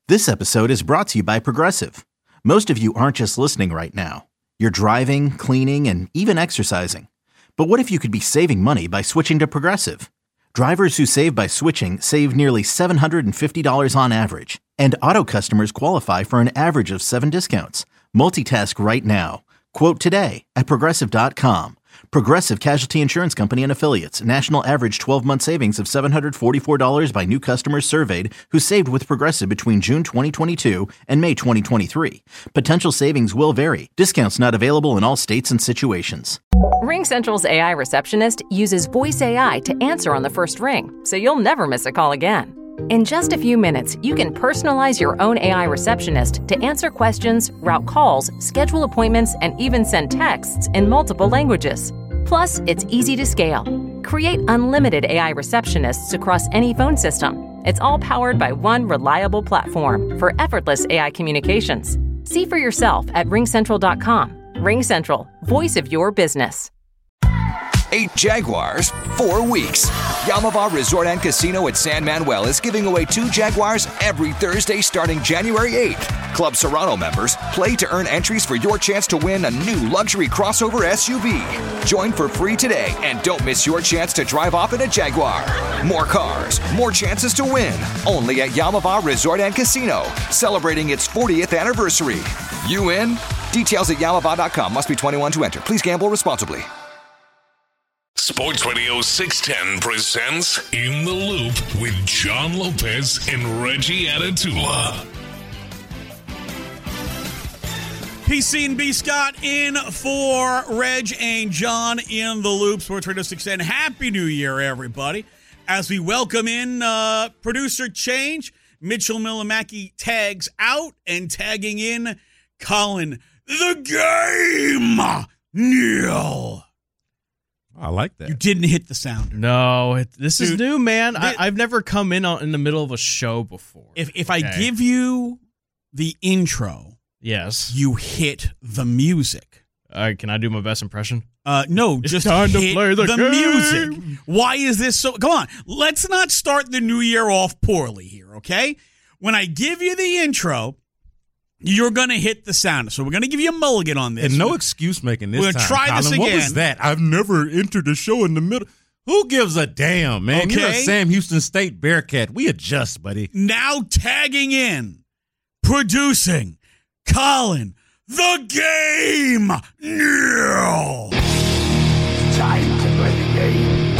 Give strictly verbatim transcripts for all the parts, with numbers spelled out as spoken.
This episode is brought to you by Progressive. Most of you aren't just listening right now. You're driving, cleaning, and even exercising. But what if you could be saving money by switching to Progressive? Drivers who save by switching save nearly seven hundred fifty dollars on average. And auto customers qualify for an average of seven discounts. Multitask right now. Quote today at Progressive dot com. Progressive Casualty Insurance Company and Affiliates. National average twelve-month savings of seven hundred forty-four dollars by new customers surveyed who saved with Progressive between June twenty twenty-two and May twenty twenty-three. Potential savings will vary. Discounts not available in all states and situations. RingCentral's A I receptionist uses voice A I to answer on the first ring, so you'll never miss a call again. In just a few minutes, you can personalize your own A I receptionist to answer questions, route calls, schedule appointments, and even send texts in multiple languages. Plus, it's easy to scale. Create unlimited A I receptionists across any phone system. It's all powered by one reliable platform for effortless A I communications. See for yourself at ring central dot com. RingCentral, voice of your business. Eight Jaguars, four weeks. Yamava Resort and Casino at San Manuel is giving away two Jaguars every Thursday starting January eighth. Club Serrano members play to earn entries for your chance to win a new luxury crossover S U V. Join for free today and don't miss your chance to drive off in a Jaguar. More cars, more chances to win. Only at Yamava Resort and Casino, celebrating its fortieth anniversary. You in? Details at yamava dot com. Must be twenty-one to enter. Please gamble responsibly. Sports Radio six ten presents In the Loop with John Lopez and Reggie Atatula. P C and B Scott in for Reg and John in the Loop. Sports Radio six ten. Happy New Year, everybody. As we welcome in uh, producer change, Mitchell Millimaki tags out and tagging in Colin the Game Neal. I like that. You didn't hit the sounder. No, it, this Dude, is new, man. th- I, I've never come in on, in the middle of a show before. If if I Okay. give you the intro, yes, you hit the music. All right, can I do my best impression? Uh, no, It's just time to hit play the game. music. Why is this so? Come on, let's not start the new year off poorly here, okay? When I give you the intro, you're going to hit the sounder. So we're going to give you a mulligan on this. And no excuse making this We're time. gonna try this Colin, What again. was that? I've never entered the show in the middle. Who gives a damn, man? You're a Okay. Sam Houston State Bearcat. We adjust, buddy. Now tagging in, producing, Colin the Game Neal. Time to play the game.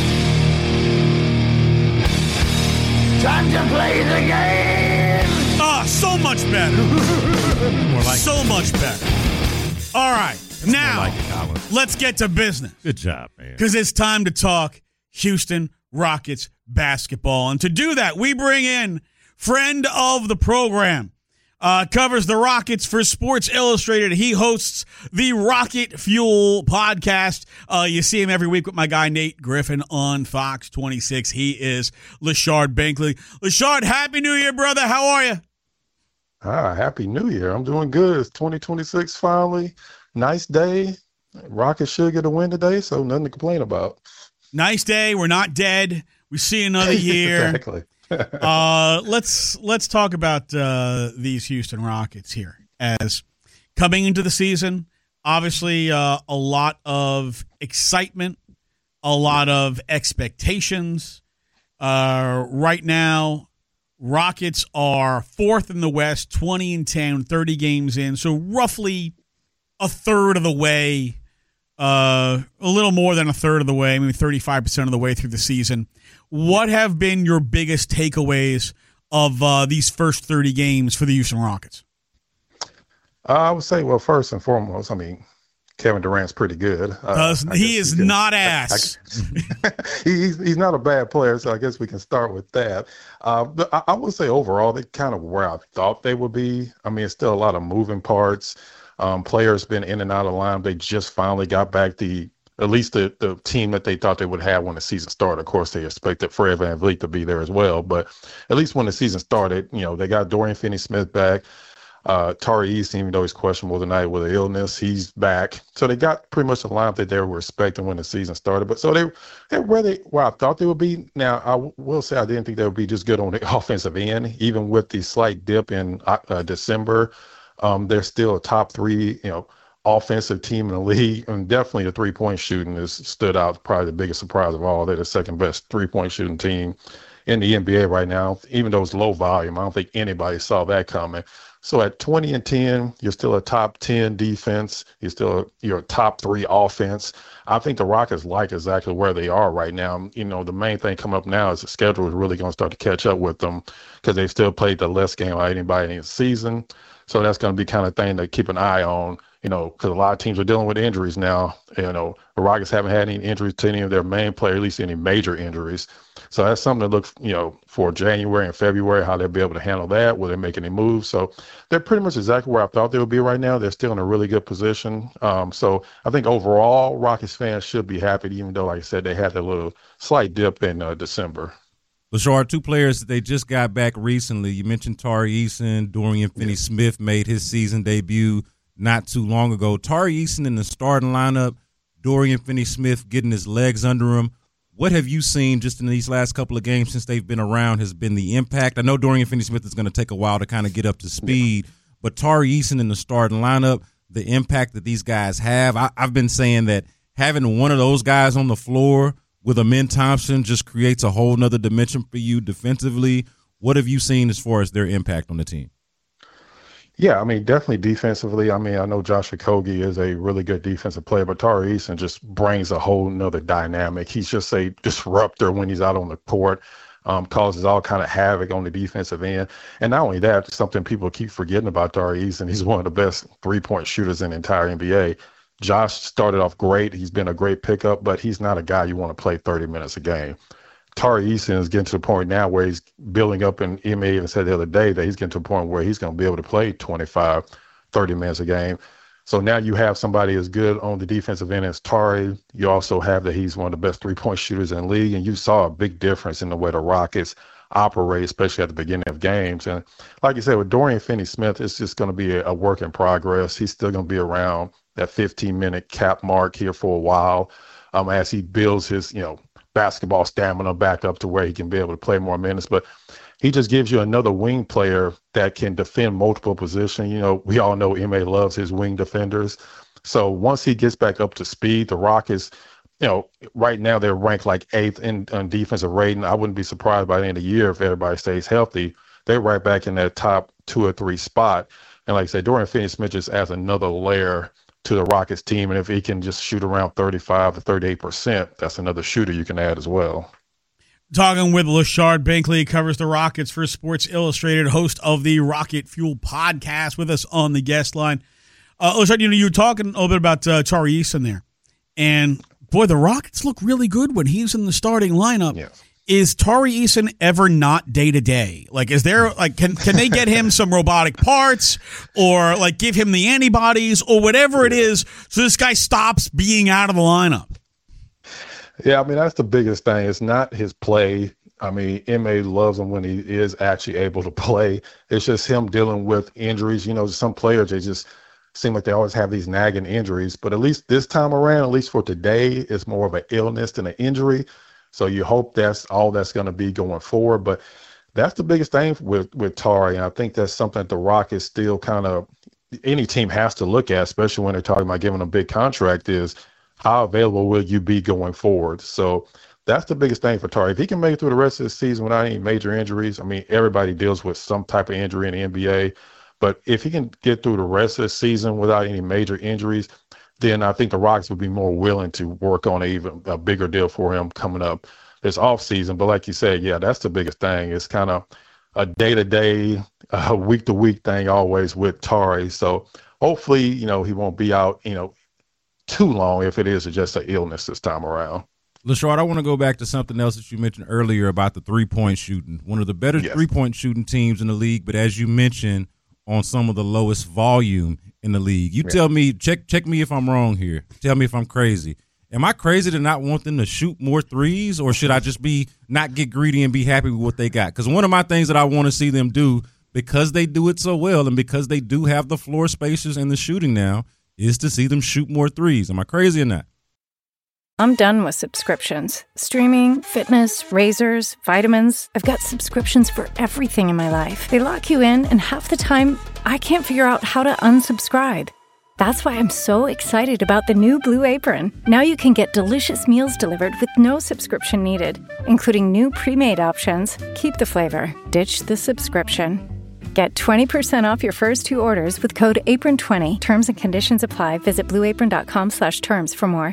Time to play the game. Ah, so much better. More like So much better. All right, now more like it, Colin. let's get to business. Good job, man. Because it's time to talk Houston Rockets basketball. And to do that, we bring in friend of the program, uh, covers the Rockets for Sports Illustrated. He hosts the Rocket Fuel podcast. Uh, you see him every week with my guy Nate Griffin on Fox twenty-six. He is Lashard Bankley. Lashard, happy New Year, brother. How are you? Ah, happy New Year. I'm doing good. It's twenty twenty-six finally. Nice day. Rockets should get a win today, so nothing to complain about. Nice day. We're not dead. We see another year. Exactly. uh, let's let's talk about uh, these Houston Rockets here. As coming into the season, obviously uh, a lot of excitement, a lot of expectations. Uh, right now, Rockets are fourth in the West, twenty and ten, thirty games in, so roughly a third of the way, uh, a little more than a third of the way, maybe thirty-five percent of the way through the season. What have been your biggest takeaways of uh, these first thirty games for the Houston Rockets? Uh, I would say, well, first and foremost, I mean, Kevin Durant's pretty good. Uh, Uh, he is can, not ass. I, I, he's he's not a bad player, so I guess we can start with that. Uh, but I, I would say overall, they kind of where I thought they would be. I mean, it's still a lot of moving parts. Um, players been in and out of line. They just finally got back the at least the, the team that they thought they would have when the season started. Of course, they expected Fred VanVleet to be there as well, but at least when the season started, you know, they got Dorian Finney-Smith back. Uh, Tari Eason, even though he's questionable tonight with an illness, he's back. So they got pretty much the lineup that they were expecting when the season started. But so they, they're where they, where I thought they would be. Now, I w- will say I didn't think they would be just good on the offensive end, even with the slight dip in uh, December. Um, they're still a top three, you know, offensive team in the league, and definitely the three-point shooting has stood out. Probably the biggest surprise of all. They're the second best three-point shooting team in the N B A right now, even though it's low volume. I don't think anybody saw that coming. So at twenty and ten, you're still a top ten defense. You're still a, you're a top three offense. I think the Rockets like exactly where they are right now. You know, the main thing coming up now is the schedule is really going to start to catch up with them because they've still played the less game of anybody in the season. So that's going to be kind of thing to keep an eye on, you know, because a lot of teams are dealing with injuries now. You know, the Rockets haven't had any injuries to any of their main players, at least any major injuries. So that's something to look, you know, for January and February, how they'll be able to handle that, will they make any moves. So they're pretty much exactly where I thought they would be right now. They're still in a really good position. Um, so I think overall, Rockets fans should be happy, even though, like I said, they had that little slight dip in uh, December. LaShard, two players that they just got back recently. You mentioned Tari Eason. Dorian Finney-Smith made his season debut not too long ago. Tari Eason in the starting lineup, Dorian Finney-Smith getting his legs under him. What have you seen just in these last couple of games since they've been around has been the impact? I know Dorian Finney-Smith is going to take a while to kind of get up to speed, but Tari Eason in the starting lineup, the impact that these guys have, I, I've been saying that having one of those guys on the floor with Amen Thompson just creates a whole nother dimension for you defensively. What have you seen as far as their impact on the team? Yeah, I mean, definitely defensively. I mean, I know Josh Okogie is a really good defensive player, but Tari Eason just brings a whole nother dynamic. He's just a disruptor when he's out on the court, um, causes all kind of havoc on the defensive end. And not only that, something people keep forgetting about Tari Eason, he's one of the best three-point shooters in the entire N B A. Josh started off great. He's been a great pickup, but he's not a guy you want to play thirty minutes a game. Tari Eason is getting to the point now where he's building up, and E M A even said the other day that he's getting to a point where he's going to be able to play twenty-five, thirty minutes a game. So now you have somebody as good on the defensive end as Tari. You also have that he's one of the best three-point shooters in the league, and you saw a big difference in the way the Rockets operate, especially at the beginning of games. And like you said, with Dorian Finney-Smith, it's just going to be a, a work in progress. He's still going to be around that fifteen-minute cap mark here for a while um, as he builds his, you know, basketball stamina back up to where he can be able to play more minutes. But he just gives you another wing player that can defend multiple positions. You know, we all know M A loves his wing defenders. So once he gets back up to speed, the Rockets, you know, right now they're ranked like eighth in, in defensive rating. I wouldn't be surprised by the end of the year if everybody stays healthy. They're right back in that top two or three spot. And like I said, Dorian Finney-Smith just adds another layer to the Rockets team, and if he can just shoot around thirty-five to thirty-eight percent, that's another shooter you can add as well. Talking with LaShard Binkley, covers the Rockets for Sports Illustrated, host of the Rocket Fuel podcast, with us on the guest line. Uh, LaShard, you know, you were talking a little bit about uh, Tari Eason there, and boy, the Rockets look really good when he's in the starting lineup. Yeah. Is Tari Eason ever not day to day? Like, is there like can can they get him some robotic parts, or like give him the antibodies, or whatever it is, so this guy stops being out of the lineup? Yeah, I mean, that's the biggest thing. It's not his play. I mean, M A loves him when he is actually able to play. It's just him dealing with injuries. You know, some players, they just seem like they always have these nagging injuries. But at least this time around, at least for today, it's more of an illness than an injury. So you hope that's all that's going to be going forward. But that's the biggest thing with, with Tari. And I think that's something that the Rockets still kind of – any team has to look at, especially when they're talking about giving a big contract, is how available will you be going forward? So that's the biggest thing for Tari. If he can make it through the rest of the season without any major injuries, I mean, everybody deals with some type of injury in the N B A. But if he can get through the rest of the season without any major injuries, then I think the Rockets would be more willing to work on a even a bigger deal for him coming up this offseason. But like you said, yeah, that's the biggest thing. It's kind of a day-to-day, a week-to-week thing always with Tari. So hopefully, you know, he won't be out, you know, too long if it is just an illness this time around. LaShard, I want to go back to something else that you mentioned earlier about the three-point shooting. One of the better yes. three-point shooting teams in the league, but as you mentioned, on some of the lowest volume in the league. You yeah. tell me, check check me if I'm wrong here. Tell me if I'm crazy. Am I crazy to not want them to shoot more threes, or should I just be not get greedy and be happy with what they got? Because one of my things that I want to see them do because they do it so well and because they do have the floor spaces and the shooting now, is to see them shoot more threes. Am I crazy or not? I'm done with subscriptions. Streaming, fitness, razors, vitamins. I've got subscriptions for everything in my life. They lock you in, and half the time, I can't figure out how to unsubscribe. That's why I'm so excited about the new Blue Apron. Now you can get delicious meals delivered with no subscription needed, including new pre-made options. Keep the flavor, ditch the subscription. Get twenty percent off your first two orders with code apron twenty. Terms and conditions apply. Visit blueapron.com slash terms for more.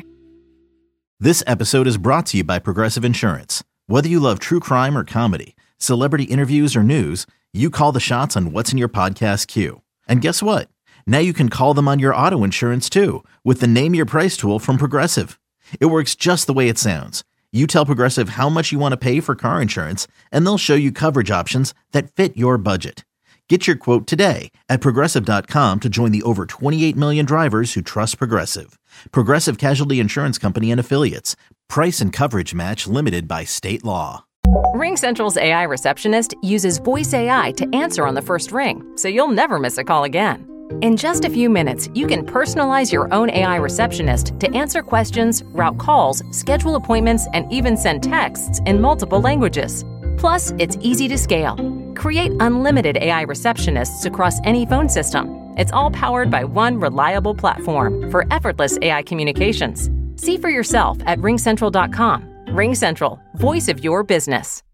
This episode is brought to you by Progressive Insurance. Whether you love true crime or comedy, celebrity interviews or news, you call the shots on what's in your podcast queue. And guess what? Now you can call them on your auto insurance too with the Name Your Price tool from Progressive. It works just the way it sounds. You tell Progressive how much you want to pay for car insurance, and they'll show you coverage options that fit your budget. Get your quote today at Progressive dot com to join the over twenty-eight million drivers who trust Progressive. Progressive Casualty Insurance Company and Affiliates. Price and coverage match limited by state law. RingCentral's A I receptionist uses voice A I to answer on the first ring, so you'll never miss a call again. In just a few minutes, you can personalize your own A I receptionist to answer questions, route calls, schedule appointments, and even send texts in multiple languages. Plus, it's easy to scale. Create unlimited A I receptionists across any phone system. It's all powered by one reliable platform for effortless A I communications. See for yourself at ring central dot com. RingCentral, voice of your business.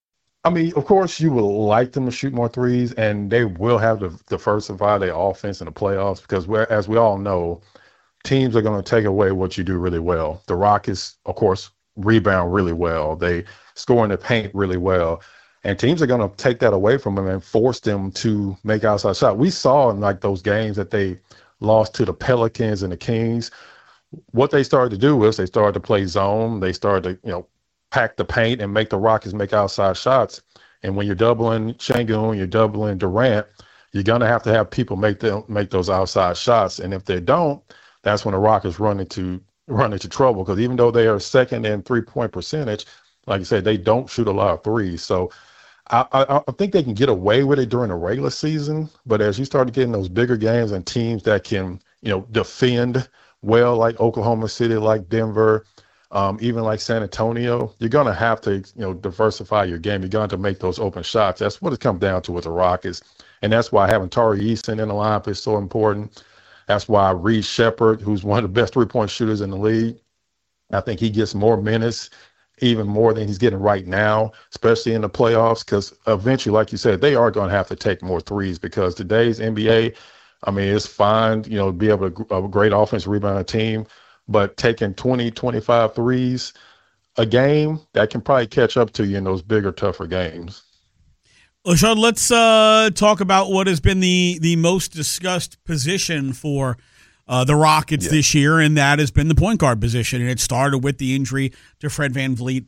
I mean, of course, you would like them to shoot more threes, and they will have to diversify their offense in the playoffs because, we're, as we all know, teams are going to take away what you do really well. The Rockets, of course, rebound really well. They score in the paint really well. And teams are going to take that away from them and force them to make outside shots. We saw in like those games that they lost to the Pelicans and the Kings. What they started to do was they started to play zone. They started to, you know, pack the paint and make the Rockets make outside shots. And when you're doubling Şengün, you're doubling Durant, you're going to have to have people make them make those outside shots. And if they don't, that's when the Rockets run into run into trouble because even though they are second in three-point percentage, like I said, they don't shoot a lot of threes. So I, I, I think they can get away with it during the regular season. But as you start getting those bigger games and teams that can, you know, defend well, like Oklahoma City, like Denver, Um, even like San Antonio, you're going to have to, you know, diversify your game. You're going to make those open shots. That's what it comes down to with the Rockets. And that's why having Tari Eason in the lineup is so important. That's why Reed Sheppard, who's one of the best three-point shooters in the league, I think he gets more minutes, even more than he's getting right now, especially in the playoffs, because eventually, like you said, they are going to have to take more threes because today's N B A, I mean, it's fine, you know, be able to a great offense rebound a team. But taking twenty, twenty-five threes a game, that can probably catch up to you in those bigger, tougher games. LaShawn, let's uh, talk about what has been the, the most discussed position for uh, the Rockets yeah. this year, and that has been the point guard position. And it started with the injury to Fred VanVleet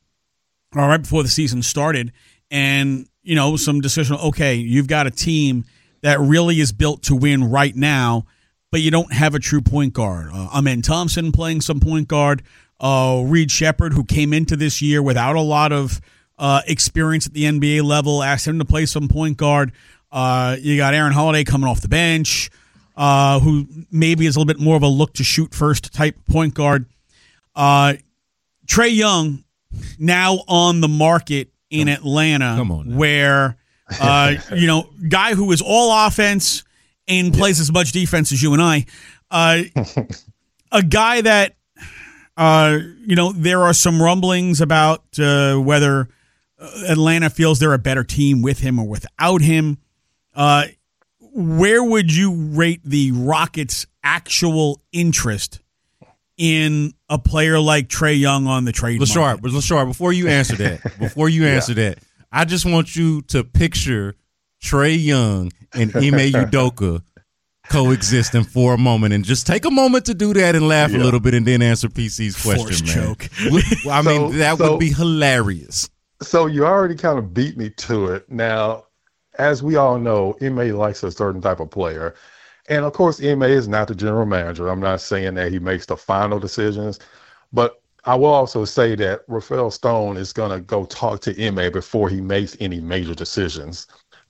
uh, right before the season started. And, you know, some decision, okay, you've got a team that really is built to win right now, but you don't have a true point guard. Uh, Amen Thompson playing some point guard. Uh, Reed Sheppard, who came into this year without a lot of uh, experience at the N B A level, asked him to play some point guard. Uh, you got Aaron Holiday coming off the bench, uh, who maybe is a little bit more of a look-to-shoot-first type point guard. Uh, Trae Young, now on the market in Atlanta, Come on now. where, uh, you know, guy who is all offense and plays as much defense as you and I. Uh, a guy that, uh, you know, there are some rumblings about uh, whether Atlanta feels they're a better team with him or without him. Uh, where would you rate the Rockets' actual interest in a player like Trae Young on the trade LaShard, market? LaShard, before you answer that, before you answer yeah. that, I just want you to picture Trae Young and Ime Udoka coexisting for a moment, and just take a moment to do that and laugh yeah. a little bit, and then answer P C's question. Forced man. Joke. I mean, so, that so, would be hilarious. So you already kind of beat me to it. Now, as we all know, Ime likes a certain type of player, and of course, Ime is not the general manager. I'm not saying that he makes the final decisions, but I will also say that Rafael Stone is going to go talk to Ime before he makes any major decisions.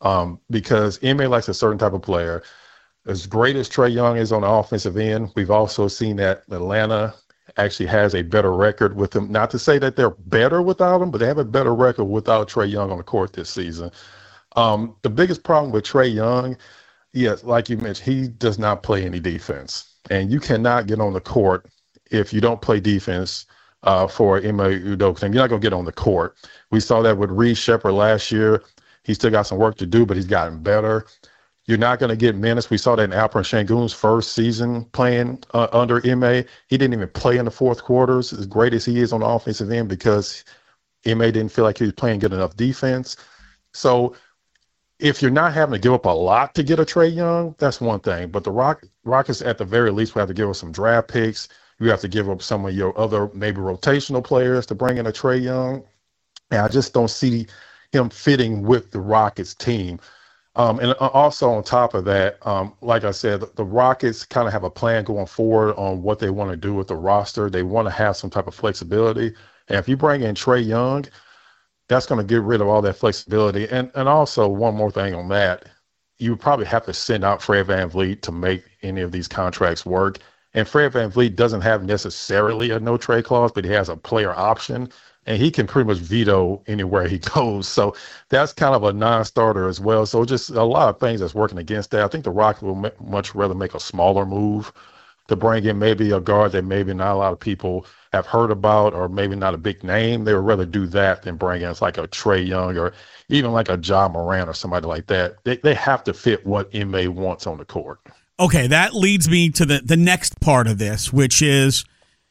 um, because Ime likes a certain type of player. As great as Trae Young is on the offensive end, we've also seen that Atlanta actually has a better record with him. Not to say that they're better without him, but they have a better record without Trae Young on the court this season. Um, the biggest problem with Trae Young, yes, like you mentioned, he does not play any defense. And you cannot get on the court if you don't play defense uh, for Ime Udoka. You're not going to get on the court. We saw that with Reed Sheppard last year. He's still got some work to do, but he's gotten better. You're not going to get minutes. We saw that in Alperen Sengun's first season playing uh, under Ime. He didn't even play in the fourth quarters, as great as he is on the offensive end, because Ime didn't feel like he was playing good enough defense. So if you're not having to give up a lot to get a Trae Young, that's one thing. But the Rock, Rockets, at the very least, will have to give up some draft picks. You have to give up some of your other maybe rotational players to bring in a Trae Young. And I just don't see him fitting with the Rockets team. Um, and also on top of that, um, like I said, the, the Rockets kind of have a plan going forward on what they want to do with the roster. They want to have some type of flexibility. And if you bring in Trae Young, that's going to get rid of all that flexibility. And and also one more thing on that, you would probably have to send out Fred VanVleet to make any of these contracts work. And Fred VanVleet doesn't have necessarily a no trade clause, but he has a player option. And he can pretty much veto anywhere he goes. So that's kind of a non-starter as well. So just a lot of things that's working against that. I think the Rockets will m- much rather make a smaller move to bring in maybe a guard that maybe not a lot of people have heard about, or maybe not a big name. They would rather do that than bring in like a Trae Young or even like a Ja Morant or somebody like that. They they have to fit what Ime wants on the court. Okay, that leads me to the, the next part of this, which is,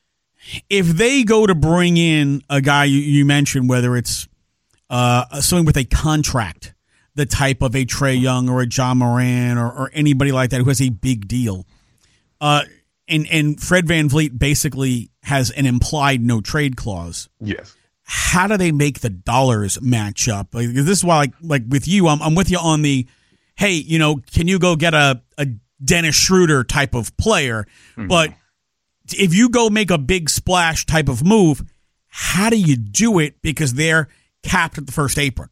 if they go to bring in a guy you, you mentioned, whether it's uh, someone with a contract, the type of a Trae Young or a Ja Morant or, or anybody like that who has a big deal, uh, and and Fred VanVleet basically has an implied no trade clause. Yes. How do they make the dollars match up? Like, this is why, like, like with you, I'm I'm with you on the, hey, you know, can you go get a a Dennis Schroeder type of player, mm-hmm. but if you go make a big splash type of move, how do you do it? Because they're capped at the first apron.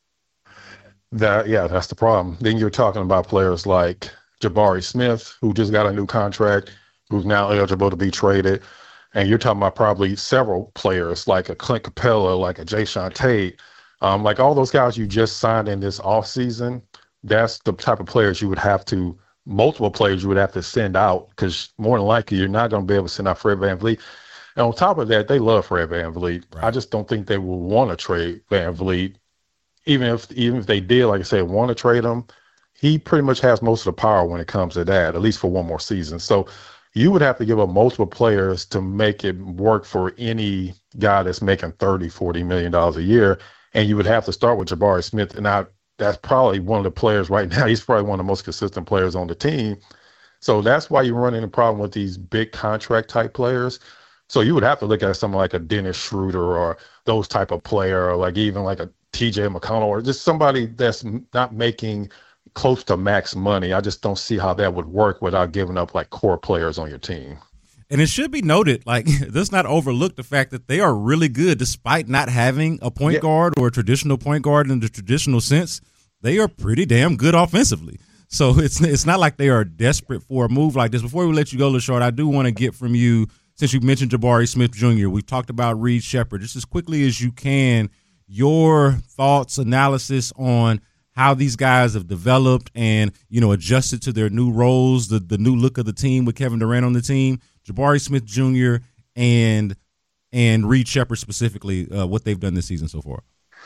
That yeah, that's the problem. Then you're talking about players like Jabari Smith, who just got a new contract, who's now eligible to be traded. And you're talking about probably several players like a Clint Capella, like a Jayshawn Tate, um, like all those guys you just signed in this offseason. That's the type of players you would have to multiple players you would have to send out, because more than likely you're not going to be able to send out Fred VanVleet. And on top of that, they love Fred VanVleet. Right. I just don't think they will want to trade VanVleet. Even if even if they did, like I said, want to trade him, he pretty much has most of the power when it comes to that, at least for one more season. So you would have to give up multiple players to make it work for any guy that's making thirty, forty million dollars a year. And you would have to start with Jabari Smith. And I that's probably one of the players right now. He's probably one of the most consistent players on the team. So that's why you run into a problem with these big contract type players. So you would have to look at something like a Dennis Schroeder or those type of player, or like even like a T J McConnell, or just somebody that's not making close to max money. I just don't see how that would work without giving up like core players on your team. And it should be noted, like, let's not overlook the fact that they are really good despite not having a point yeah. guard or a traditional point guard in the traditional sense. They are pretty damn good offensively. So it's it's not like they are desperate for a move like this. Before we let you go, LaShort, I do want to get from you, since you mentioned Jabari Smith Junior, we've talked about Reed Sheppard, just as quickly as you can, your thoughts, analysis on how these guys have developed and, you know, adjusted to their new roles, the, the new look of the team with Kevin Durant on the team. Jabari Smith Junior and and Reed Sheppard specifically, uh, what they've done this season so far.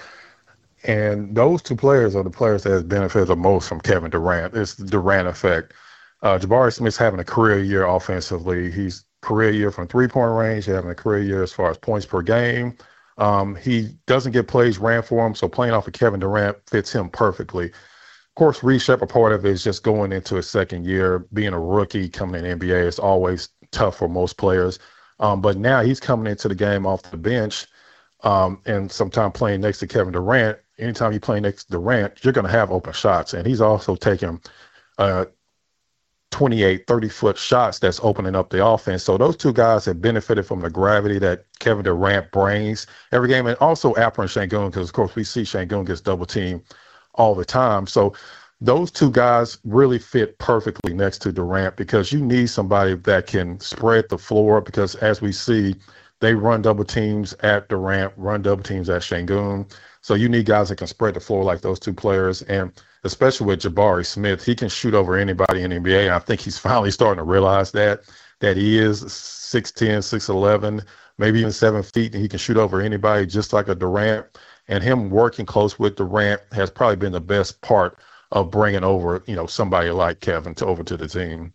And those two players are the players that has benefited the most from Kevin Durant. It's the Durant effect. Uh, Jabari Smith's having a career year offensively. He's career year from three-point range. He's having a career year as far as points per game. Um, he doesn't get plays ran for him, so playing off of Kevin Durant fits him perfectly. Of course, Reed Sheppard, part of it is just going into his second year, being a rookie, coming in the N B A. It's always tough for most players. Um, but now he's coming into the game off the bench, um, and sometimes playing next to Kevin Durant. Anytime you play next to Durant, you're going to have open shots. And he's also taking uh, twenty-eight, thirty-foot shots that's opening up the offense. So those two guys have benefited from the gravity that Kevin Durant brings every game. And also Alperen Sengun, because, of course, we see Sengun gets double-teamed all the time. So those two guys really fit perfectly next to Durant because you need somebody that can spread the floor because as we see, they run double teams at Durant, run double teams at Şengün. So you need guys that can spread the floor like those two players. And especially with Jabari Smith, he can shoot over anybody in the N B A. And I think he's finally starting to realize that, that he is six ten, six eleven, maybe even seven feet, and he can shoot over anybody just like a Durant. And him working close with Durant has probably been the best part of bringing over, you know, somebody like Kevin to over to the team.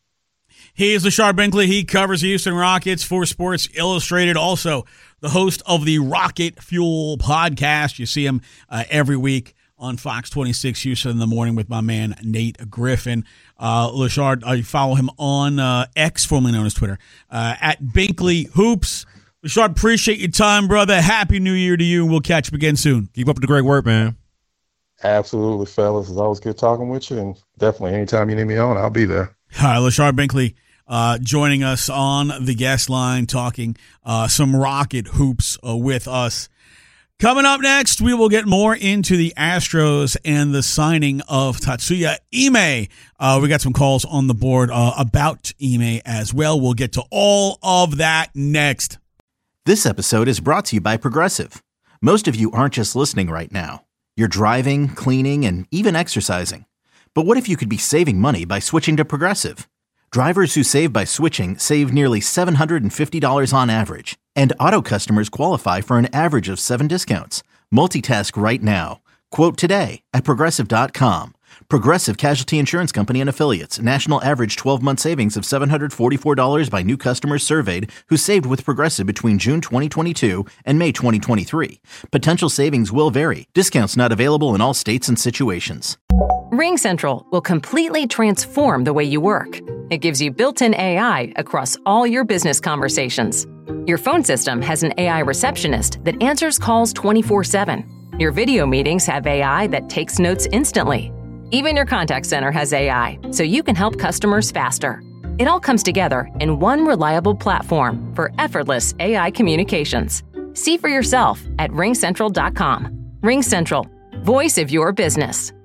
He is LaShawn Binkley. He covers the Houston Rockets for Sports Illustrated. Also, the host of the Rocket Fuel podcast. You see him uh, every week on Fox twenty-six Houston in the morning with my man Nate Griffin. Uh, LaShawn, I follow him on uh, X, formerly known as Twitter, uh, at Binkley Hoops. LaShawn, appreciate your time, brother. Happy New Year to you, and we'll catch up again soon. Keep up the great work, man. Absolutely, fellas. It's always good talking with you, and definitely anytime you need me on, I'll be there. All right, LaShawn Binkley uh, joining us on the guest line, talking uh, some Rocket hoops uh, with us. Coming up next, we will get more into the Astros and the signing of Tatsuya Ime. Uh, we got some calls on the board uh, about Ime as well. We'll get to all of that next. This episode is brought to you by Progressive. Most of you aren't just listening right now. You're driving, cleaning, and even exercising. But what if you could be saving money by switching to Progressive? Drivers who save by switching save nearly seven hundred fifty dollars on average. And auto customers qualify for an average of seven discounts. Multitask right now. Quote today at Progressive dot com. Progressive Casualty Insurance Company and Affiliates. National average twelve-month savings of seven hundred forty-four dollars by new customers surveyed who saved with Progressive between June twenty twenty-two and May twenty twenty-three. Potential savings will vary. Discounts not available in all states and situations. RingCentral will completely transform the way you work. It gives you built-in A I across all your business conversations. Your phone system has an A I receptionist that answers calls twenty-four seven. Your video meetings have A I that takes notes instantly. Even your contact center has A I, so you can help customers faster. It all comes together in one reliable platform for effortless A I communications. See for yourself at ring central dot com. RingCentral, voice of your business.